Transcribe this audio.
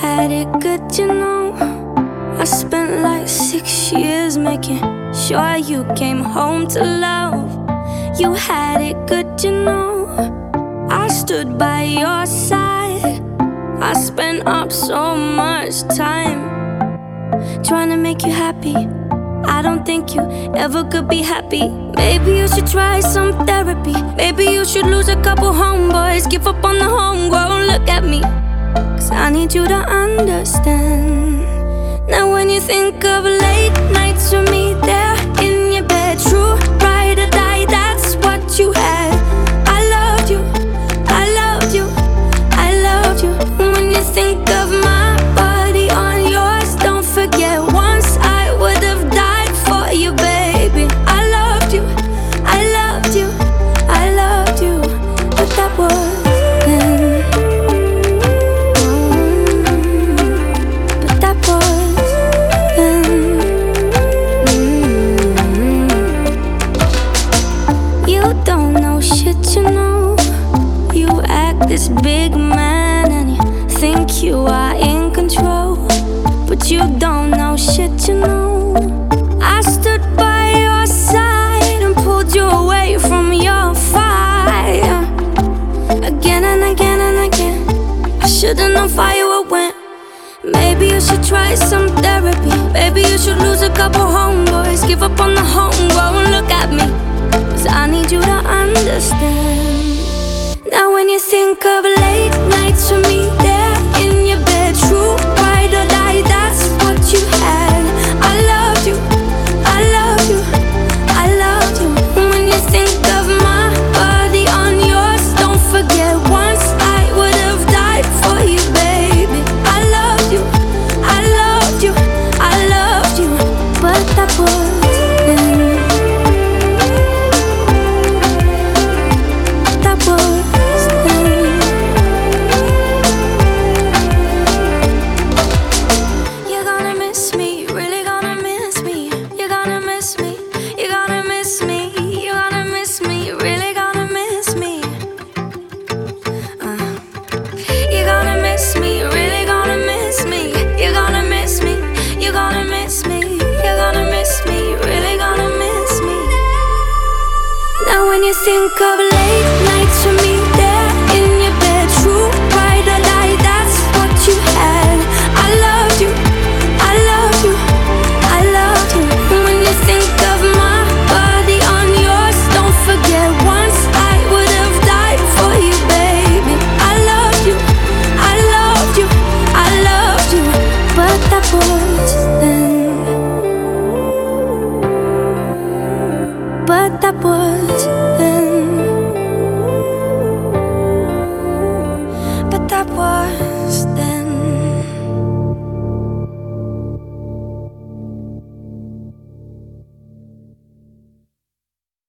had it good, you know. I spent like 6 years making sure you came home to love. You had it good, you know. I stood by your side. I spent up so much time trying to make you happy. I don't think you ever could be happy. Maybe you should try some therapy. Maybe you should lose a couple homeboys, give up on the homegrown. Look at me, 'cause I need you to understand. Now when you think of late nights with me there in your bed, true ride or die, that's what you had. I loved you, I loved you, I loved you. When you think of my body on yours, don't forget once I would have died for you, baby. I loved you, I loved you, I loved you. But that was then. But that was then. You don't know shit, you know. You act this big man and you think you are in control, but you don't know shit, you know. I stood by your side and pulled you away from your fire. Again and again and again. I should've known fire would win. Maybe you should try some therapy. Maybe you should lose a couple homeboys, give up on the homegrown. Look at me, 'cause I need you to understand. Now when you think of late nights with me there in your bed, true ride or die, that's what you had. I loved you, I loved you, I loved you. When you think of my body on yours, don't forget once I would have died for you, baby. I loved you, I loved you, I loved you. But that was then. That was then. You're gonna miss me, really gonna miss me. You're gonna miss me, you're gonna miss me. You're gonna miss me, really gonna miss me. You're gonna miss me, really gonna miss me. You're gonna miss me, you're gonna miss me. You're gonna miss me, really gonna miss me. Now when you think of late night